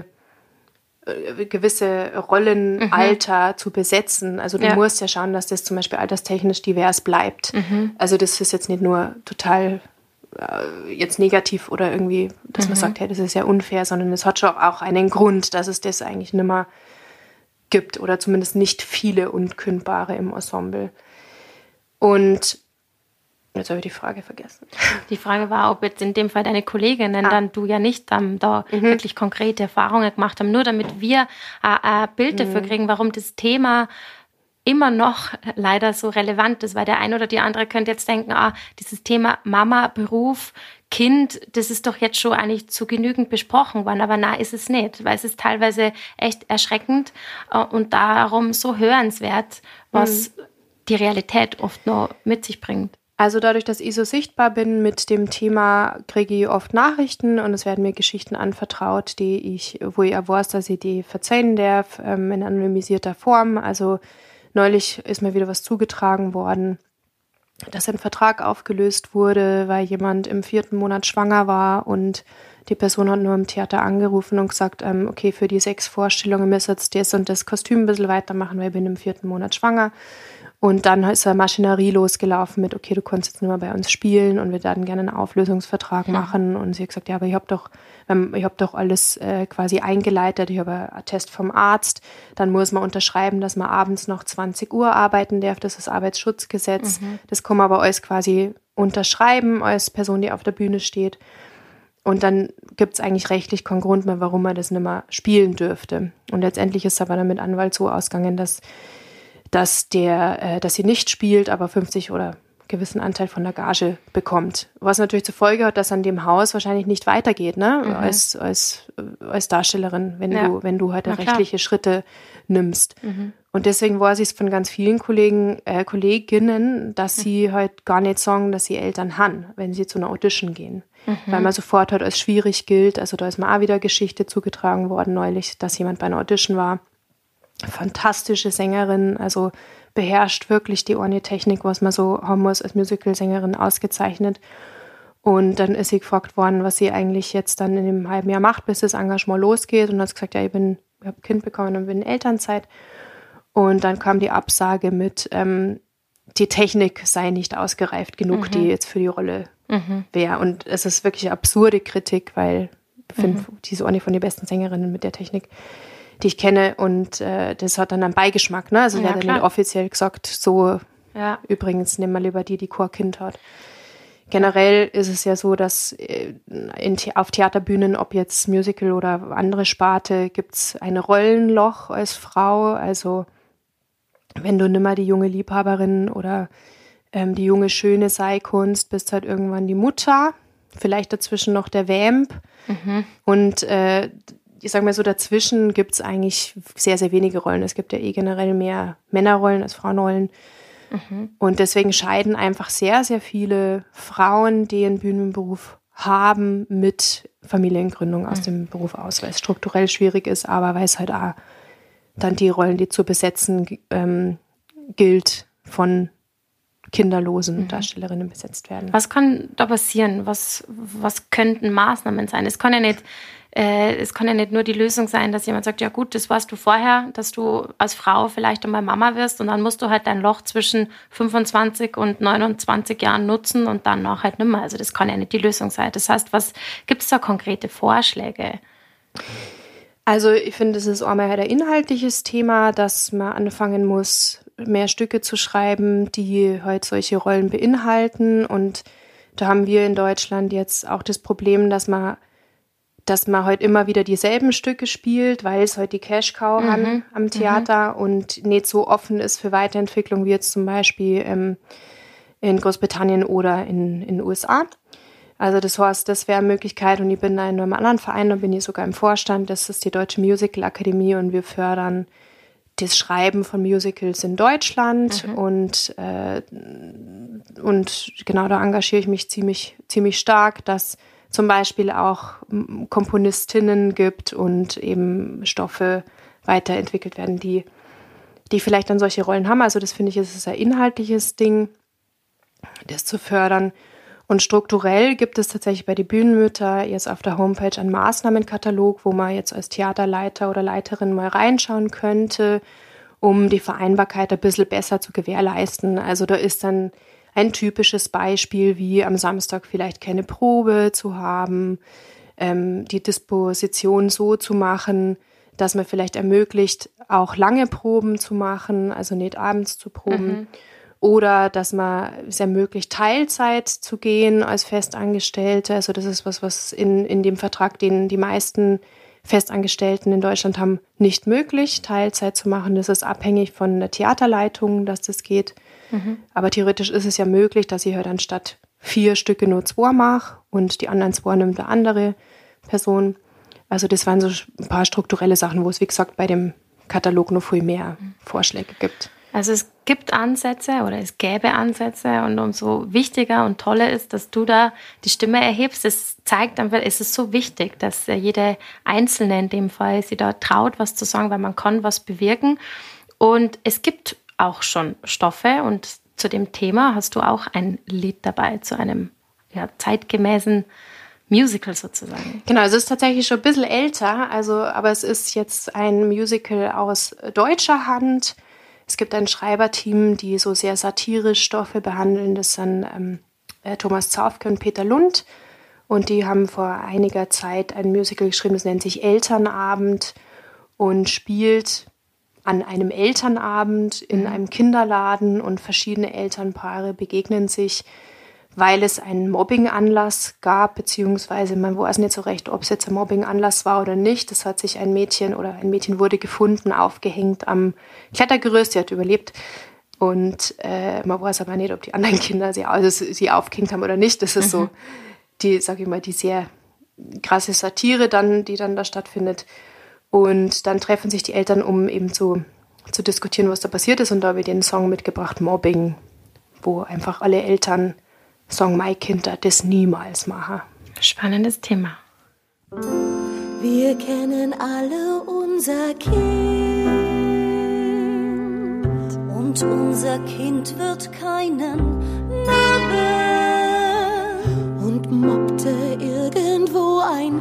Rollenalter zu besetzen. Also du musst ja schauen, dass das zum Beispiel alterstechnisch divers bleibt. Also das ist jetzt nicht nur total jetzt negativ oder irgendwie, dass man sagt, hey, das ist ja unfair, sondern es hat schon auch einen Grund, dass es das eigentlich nicht mehr gibt oder zumindest nicht viele Unkündbare im Ensemble. Und jetzt habe ich die Frage vergessen. Die Frage war, ob jetzt in dem Fall deine Kolleginnen dann du ja nicht da wirklich konkrete Erfahrungen gemacht haben, nur damit wir ein Bild dafür kriegen, warum das Thema immer noch leider so relevant ist, weil der eine oder die andere könnte jetzt denken, dieses Thema Mama, Beruf, Kind, das ist doch jetzt schon eigentlich zu genügend besprochen worden, aber nein, ist es nicht, weil es ist teilweise echt erschreckend und darum so hörenswert, was die Realität oft noch mit sich bringt. Also dadurch, dass ich so sichtbar bin mit dem Thema, kriege ich oft Nachrichten und es werden mir Geschichten anvertraut, wo ich auch weiß, dass ich die verzeihen darf, in anonymisierter Form. Also neulich ist mir wieder was zugetragen worden, dass ein Vertrag aufgelöst wurde, weil jemand im 4. Monat schwanger war und die Person hat nur im Theater angerufen und gesagt, okay, für die 6 Vorstellungen müssen jetzt das und das Kostüm ein bisschen weitermachen, weil ich bin im 4. Monat schwanger. Und dann ist eine Maschinerie losgelaufen mit, okay, du kannst jetzt nur mal bei uns spielen und wir würden gerne einen Auflösungsvertrag machen. Und sie hat gesagt, ja, aber ich hab doch alles quasi eingeleitet, ich habe einen Attest vom Arzt. Dann muss man unterschreiben, dass man abends noch 20 Uhr arbeiten darf, das ist das Arbeitsschutzgesetz. Das kann man aber alles quasi unterschreiben, als Person, die auf der Bühne steht. Und dann gibt es eigentlich rechtlich keinen Grund mehr, warum man das nicht mehr spielen dürfte. Und letztendlich ist es aber dann mit Anwalt so ausgegangen, dass sie nicht spielt, aber 50 oder gewissen Anteil von der Gage bekommt. Was natürlich zur Folge hat, dass an dem Haus wahrscheinlich nicht weitergeht, ne? Als Darstellerin, wenn du halt rechtliche Schritte nimmst. Und deswegen weiß ich es von ganz vielen Kolleginnen, dass sie halt gar nicht sagen, dass sie Eltern haben, wenn sie zu einer Audition gehen. Weil man sofort halt als schwierig gilt. Also da ist mir auch wieder Geschichte zugetragen worden neulich, dass jemand bei einer Audition war. Fantastische Sängerin, also beherrscht wirklich die Ornitechnik, was man so haben muss als Musical-Sängerin, ausgezeichnet. Und dann ist sie gefragt worden, was sie eigentlich jetzt dann in dem halben Jahr macht, bis das Engagement losgeht. Und hat gesagt, ja, ich habe ein Kind bekommen und bin in Elternzeit. Und dann kam die Absage mit, die Technik sei nicht ausgereift genug, die jetzt für die Rolle wäre. Und es ist wirklich eine absurde Kritik, weil ich finde, die ist auch nicht von den besten Sängerinnen mit der Technik, die ich kenne, und das hat dann einen Beigeschmack, ne? Also der hat dann nicht offiziell gesagt, so, übrigens, nehmen wir lieber die Chorkind hat. Generell ist es ja so, dass auf Theaterbühnen, ob jetzt Musical oder andere Sparte, gibt's ein Rollenloch als Frau. Also wenn du nimmer die junge Liebhaberin oder die junge, schöne Seikunst, bist halt irgendwann die Mutter, vielleicht dazwischen noch der Vamp. Und ich sag mal so, dazwischen gibt es eigentlich sehr, sehr wenige Rollen. Es gibt ja generell mehr Männerrollen als Frauenrollen. Und deswegen scheiden einfach sehr, sehr viele Frauen, die einen Bühnenberuf haben, mit Familiengründung aus dem Beruf aus, weil es strukturell schwierig ist, aber weil es halt auch dann die Rollen, die zu besetzen gilt, von kinderlosen Darstellerinnen besetzt werden. Was kann da passieren? Was könnten Maßnahmen sein? Es kann ja nicht nur die Lösung sein, dass jemand sagt, ja gut, das warst du vorher, dass du als Frau vielleicht einmal Mama wirst und dann musst du halt dein Loch zwischen 25 und 29 Jahren nutzen und dann auch halt nimmer. Also das kann ja nicht die Lösung sein. Das heißt, was gibt es da konkrete Vorschläge? Also ich finde, es ist einmal halt ein inhaltliches Thema, dass man anfangen muss, mehr Stücke zu schreiben, die halt solche Rollen beinhalten. Und da haben wir in Deutschland jetzt auch das Problem, dass man heute immer wieder dieselben Stücke spielt, weil es heute die Cash-Cow haben am Theater und nicht so offen ist für Weiterentwicklung wie jetzt zum Beispiel in Großbritannien oder in den USA. Also das heißt, das wäre eine Möglichkeit und ich bin da in einem anderen Verein, da bin ich sogar im Vorstand, das ist die Deutsche Musical Akademie und wir fördern das Schreiben von Musicals in Deutschland und genau da engagiere ich mich ziemlich stark, dass zum Beispiel auch Komponistinnen gibt und eben Stoffe weiterentwickelt werden, die vielleicht dann solche Rollen haben. Also das finde ich, ist ein inhaltliches Ding, das zu fördern. Und strukturell gibt es tatsächlich bei die Bühnenmütter jetzt auf der Homepage einen Maßnahmenkatalog, wo man jetzt als Theaterleiter oder Leiterin mal reinschauen könnte, um die Vereinbarkeit ein bisschen besser zu gewährleisten. Also da ist dann ein typisches Beispiel, wie am Samstag vielleicht keine Probe zu haben, die Disposition so zu machen, dass man vielleicht ermöglicht, auch lange Proben zu machen, also nicht abends zu proben. Oder dass man es ermöglicht, Teilzeit zu gehen als Festangestellte. Also das ist was in dem Vertrag, den die meisten Festangestellten in Deutschland haben, nicht möglich, Teilzeit zu machen. Das ist abhängig von der Theaterleitung, dass das geht. Aber theoretisch ist es ja möglich, dass ich halt anstatt 4 Stücke nur 2 mache und die anderen 2 nimmt eine andere Person. Also das waren so ein paar strukturelle Sachen, wo es, wie gesagt, bei dem Katalog noch viel mehr Vorschläge gibt. Also es gibt Ansätze oder es gäbe Ansätze und umso wichtiger und toller ist, dass du da die Stimme erhebst. Es zeigt einfach, es ist so wichtig, dass jede Einzelne in dem Fall sich da traut, was zu sagen, weil man kann was bewirken. Und es gibt auch schon Stoffe und zu dem Thema hast du auch ein Lied dabei, zu einem zeitgemäßen Musical sozusagen. Genau, also es ist tatsächlich schon ein bisschen älter, aber es ist jetzt ein Musical aus deutscher Hand. Es gibt ein Schreiberteam, die so sehr satirisch Stoffe behandeln. Das sind Thomas Zaufke und Peter Lund. Und die haben vor einiger Zeit ein Musical geschrieben, das nennt sich Elternabend und spielt an einem Elternabend in einem Kinderladen und verschiedene Elternpaare begegnen sich, weil es einen Mobbing-Anlass gab, beziehungsweise man weiß nicht so recht, ob es jetzt ein Mobbing-Anlass war oder nicht. Es hat sich ein Mädchen wurde gefunden, aufgehängt am Klettergerüst, sie hat überlebt. Und man weiß aber nicht, ob die anderen Kinder sie aufgehängt haben oder nicht. Das ist so die sehr krasse Satire, die dann da stattfindet. Und dann treffen sich die Eltern, um eben zu diskutieren, was da passiert ist. Und da habe ich den Song mitgebracht, Mobbing, wo einfach alle Eltern sagen, mein Kind darf das niemals machen. Spannendes Thema. Wir kennen alle unser Kind und unser Kind wird keinen mobben und mobbte irgendwo ein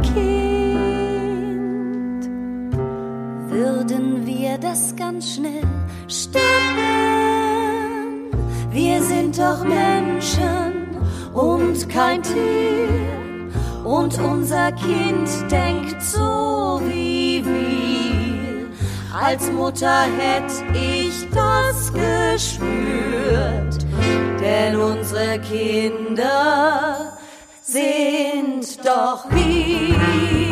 Kind, würden wir das ganz schnell stoppen. Wir sind doch Menschen und kein Tier und unser Kind denkt so wie wir. Als Mutter hätt ich das gespürt, denn unsere Kinder sind doch wir.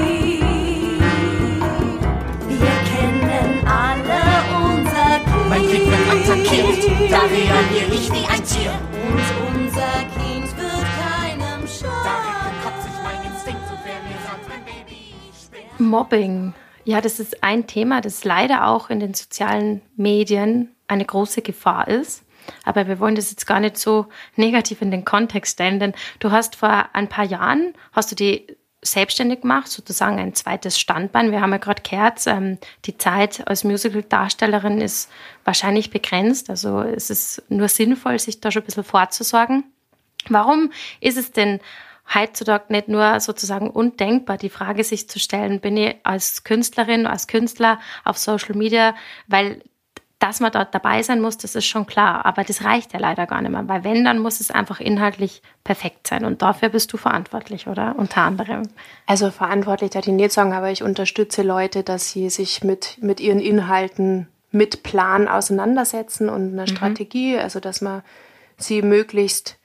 Wir kennen alle unser Kind. Mein Kind wird attackiert, da reagier ich wie ein Tier. Und unser Kind wird keinem schaden. Kotzt sich mein Instinkt, so wer mir sagt, mein Baby spinnt. Mobbing. Ja, das ist ein Thema, das leider auch in den sozialen Medien eine große Gefahr ist. Aber wir wollen das jetzt gar nicht so negativ in den Kontext stellen, denn du hast vor ein paar Jahren, hast du die selbstständig gemacht, sozusagen ein zweites Standbein. Wir haben ja gerade gehört, die Zeit als Musical-Darstellerin ist wahrscheinlich begrenzt. Also es ist nur sinnvoll, sich da schon ein bisschen vorzusorgen. Warum ist es denn heutzutage nicht nur sozusagen undenkbar, die Frage sich zu stellen, bin ich als Künstlerin, als Künstler auf Social Media, weil dass man dort dabei sein muss, das ist schon klar, aber das reicht ja leider gar nicht mehr, weil wenn, dann muss es einfach inhaltlich perfekt sein und dafür bist du verantwortlich, oder? Unter anderem. Also verantwortlich darf ich nicht sagen, aber ich unterstütze Leute, dass sie sich mit ihren Inhalten mit Plan auseinandersetzen und einer Strategie, also dass man sie möglichst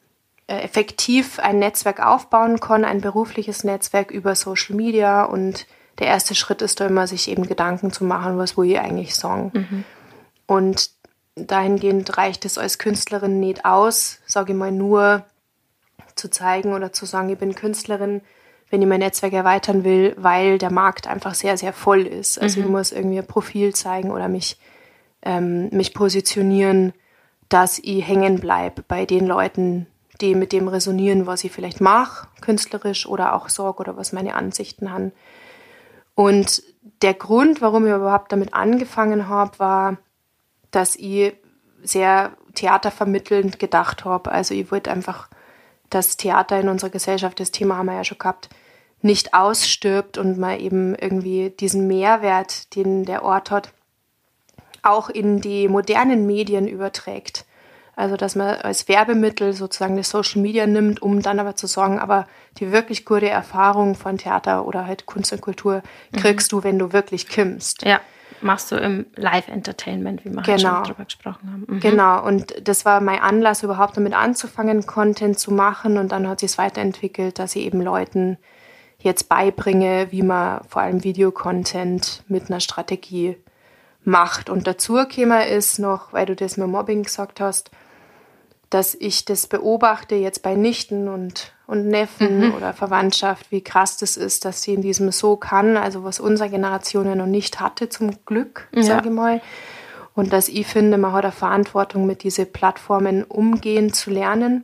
effektiv ein Netzwerk aufbauen kann, ein berufliches Netzwerk über Social Media, und der erste Schritt ist da immer, sich eben Gedanken zu machen, was will ich eigentlich sagen. Und dahingehend reicht es als Künstlerin nicht aus, sage ich mal, nur zu zeigen oder zu sagen, ich bin Künstlerin, wenn ich mein Netzwerk erweitern will, weil der Markt einfach sehr, sehr voll ist. Also ich muss irgendwie ein Profil zeigen oder mich positionieren, dass ich hängen bleibe bei den Leuten, die mit dem resonieren, was ich vielleicht mache, künstlerisch oder auch sage oder was meine Ansichten haben. Und der Grund, warum ich überhaupt damit angefangen habe, war, dass ich sehr theatervermittelnd gedacht habe. Also ich wollte einfach, dass Theater in unserer Gesellschaft, das Thema haben wir ja schon gehabt, nicht ausstirbt und man eben irgendwie diesen Mehrwert, den der Ort hat, auch in die modernen Medien überträgt. Also dass man als Werbemittel sozusagen das Social Media nimmt, um dann aber zu sagen, aber die wirklich gute Erfahrung von Theater oder halt Kunst und Kultur kriegst du, wenn du wirklich kommst. Ja, machst du im Live-Entertainment, wie wir halt schon drüber gesprochen haben. Genau, und das war mein Anlass, überhaupt damit anzufangen, Content zu machen, und dann hat sich es weiterentwickelt, dass ich eben Leuten jetzt beibringe, wie man vor allem Videocontent mit einer Strategie macht. Und dazu käme ist noch, weil du das mit Mobbing gesagt hast, dass ich das beobachte jetzt bei Nichten und Neffen oder Verwandtschaft, wie krass das ist, dass sie in diesem so kann, also was unsere Generation ja noch nicht hatte, zum Glück, sage ich mal. Und dass ich finde, man hat eine Verantwortung, mit diesen Plattformen umgehen zu lernen.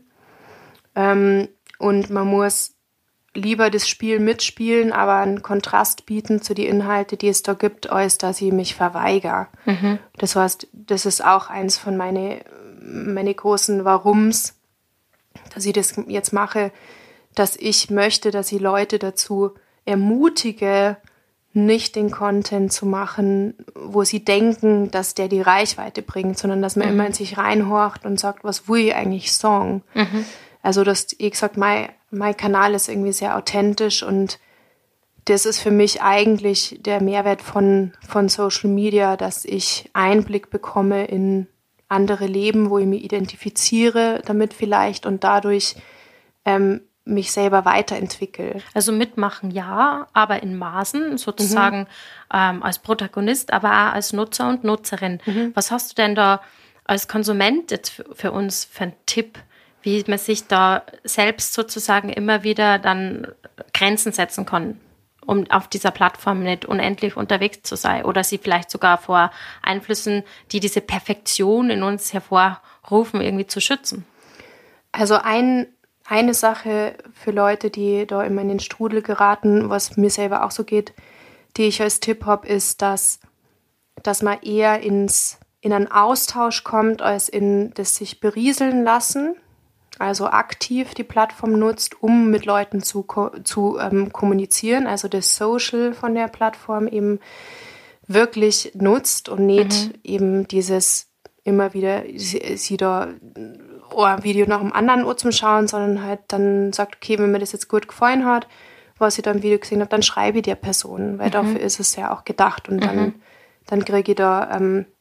Und man muss lieber das Spiel mitspielen, aber einen Kontrast bieten zu den Inhalten, die es da gibt, als dass ich mich verweigere. Das heißt, das ist auch eins von meine großen Warums, dass ich das jetzt mache, dass ich möchte, dass ich Leute dazu ermutige, nicht den Content zu machen, wo sie denken, dass der die Reichweite bringt, sondern dass man immer in sich reinhorcht und sagt, was will ich eigentlich sagen? Also, dass ich gesagt, mein Kanal ist irgendwie sehr authentisch, und das ist für mich eigentlich der Mehrwert von Social Media, dass ich Einblick bekomme in andere Leben, wo ich mich identifiziere damit vielleicht und dadurch mich selber weiterentwickle. Also mitmachen ja, aber in Maßen, sozusagen als Protagonist, aber auch als Nutzer und Nutzerin. Was hast du denn da als Konsument jetzt für uns für einen Tipp, wie man sich da selbst sozusagen immer wieder dann Grenzen setzen kann, um auf dieser Plattform nicht unendlich unterwegs zu sein oder sie vielleicht sogar vor Einflüssen, die diese Perfektion in uns hervorrufen, irgendwie zu schützen? Also eine Sache für Leute, die da immer in den Strudel geraten, was mir selber auch so geht, die ich als Tipp habe, ist, dass man eher in einen Austausch kommt, als in das sich berieseln lassen. Also aktiv die Plattform nutzt, um mit Leuten zu kommunizieren, also das Social von der Plattform eben wirklich nutzt und nicht eben dieses immer wieder sie da ein Video nach dem anderen Uhr zum Schauen, sondern halt dann sagt, okay, wenn mir das jetzt gut gefallen hat, was ich da im Video gesehen habe, dann schreibe ich der Person, weil dafür ist es ja auch gedacht, und dann kriege ich da,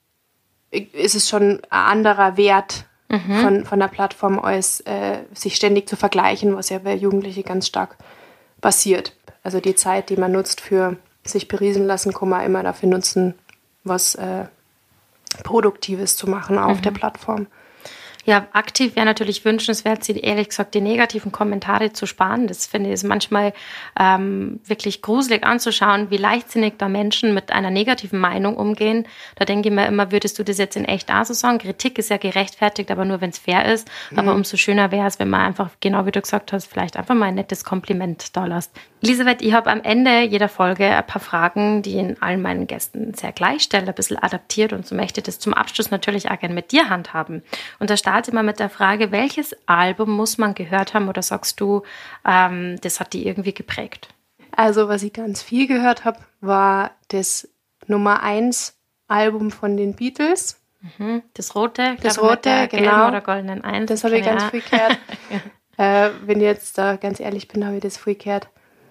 ist es schon ein anderer Wert von der Plattform, als sich ständig zu vergleichen, was ja bei Jugendlichen ganz stark passiert. Also die Zeit, die man nutzt für sich berieseln lassen, kann man immer dafür nutzen, was Produktives zu machen auf der Plattform. Ja, aktiv wäre natürlich wünschenswert, sie ehrlich gesagt die negativen Kommentare zu sparen. Das finde ich ist manchmal wirklich gruselig anzuschauen, wie leichtsinnig da Menschen mit einer negativen Meinung umgehen. Da denke ich mir immer, würdest du das jetzt in echt auch so sagen? Kritik ist ja gerechtfertigt, aber nur, wenn es fair ist. Aber umso schöner wäre es, wenn man einfach, genau wie du gesagt hast, vielleicht einfach mal ein nettes Kompliment da lässt. Elisabeth, ich habe am Ende jeder Folge ein paar Fragen, die ich in allen meinen Gästen sehr gleich stelle, ein bisschen adaptiert, und so möchte ich das zum Abschluss natürlich auch gerne mit dir handhaben. Und da starte ich mal mit der Frage, welches Album muss man gehört haben oder sagst du, das hat die irgendwie geprägt? Also was ich ganz viel gehört habe, war das Nummer 1 Album von den Beatles. Das rote, Das glaube ich, mit der rote, gelben genau. oder goldenen Eins. Das habe ich ganz Ja. viel gehört. Wenn ich jetzt da ganz ehrlich bin, habe ich das viel gehört.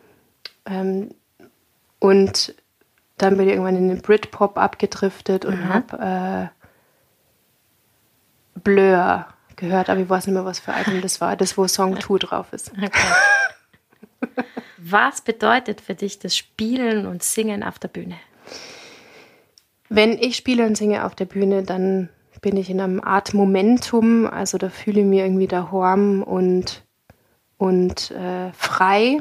Und dann bin ich irgendwann in den Britpop abgedriftet und habe Blur gehört, aber ich weiß nicht mehr, was für ein Album das war. Das, wo Song 2 drauf ist. Okay. Was bedeutet für dich das Spielen und Singen auf der Bühne? Wenn ich spiele und singe auf der Bühne, dann bin ich in einem Art Momentum. Also da fühle ich mich irgendwie daheim und frei.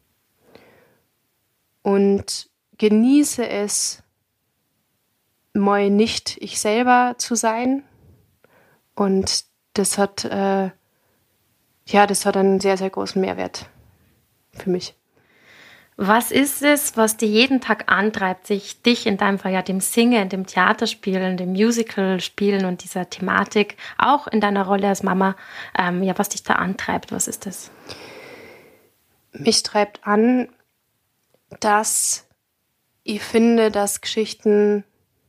Und genieße es, mal nicht ich selber zu sein. Und das hat einen sehr, sehr großen Mehrwert für mich. Was ist es, was dir jeden Tag antreibt, dich in deinem Fall ja dem Singen, dem Theaterspielen, dem Musical-Spielen und dieser Thematik, auch in deiner Rolle als Mama, was dich da antreibt? Was ist das? Mich treibt an, dass ich finde, dass Geschichten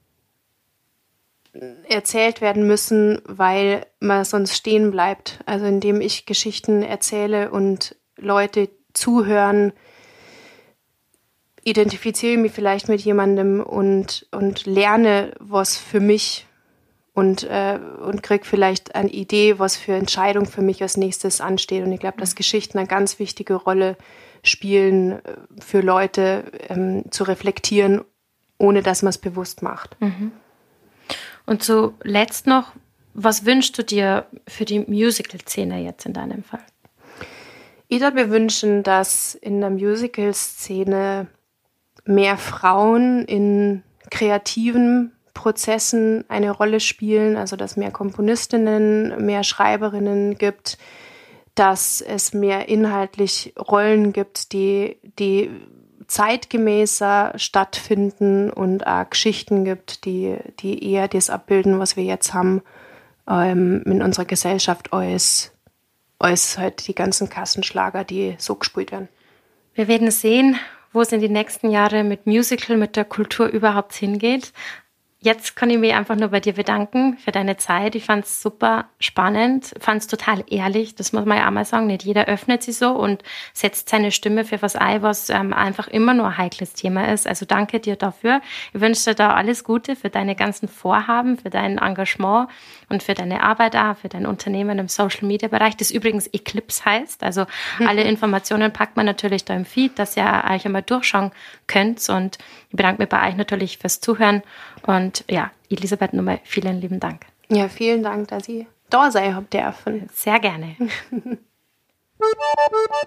erzählt werden müssen, weil man sonst stehen bleibt. Also indem ich Geschichten erzähle und Leute zuhören, identifiziere ich mich vielleicht mit jemandem und lerne was für mich und kriege vielleicht eine Idee, was für Entscheidung für mich als nächstes ansteht. Und ich glaube, dass Geschichten eine ganz wichtige Rolle spielen, für Leute zu reflektieren, ohne dass man es bewusst macht. Und zuletzt noch, was wünschst du dir für die Musical-Szene jetzt in deinem Fall? Ich würde mir wünschen, dass in der Musical-Szene mehr Frauen in kreativen Prozessen eine Rolle spielen, also dass mehr Komponistinnen, mehr Schreiberinnen gibt, dass es mehr inhaltlich Rollen gibt, die zeitgemäßer stattfinden und auch Geschichten gibt, die eher das abbilden, was wir jetzt haben in unserer Gesellschaft als halt die ganzen Kassenschlager, die so gespielt werden. Wir werden sehen, wo es in die nächsten Jahre mit Musical, mit der Kultur überhaupt hingeht. Jetzt kann ich mich einfach nur bei dir bedanken für deine Zeit. Ich fand es super spannend, fand es total ehrlich, das muss man ja auch mal sagen. Nicht jeder öffnet sich so und setzt seine Stimme für was ein, was einfach immer nur ein heikles Thema ist. Also danke dir dafür. Ich wünsche dir da alles Gute für deine ganzen Vorhaben, für dein Engagement und für deine Arbeit auch, für dein Unternehmen im Social-Media-Bereich, das übrigens Eclipse heißt. Also alle Informationen packt man natürlich da im Feed, dass ihr euch einmal durchschauen könnt. Und ich bedanke mich bei euch natürlich fürs Zuhören. Und ja, Elisabeth, nochmal vielen lieben Dank. Ja, vielen Dank, dass ich da sein habe dürfen. Sehr gerne.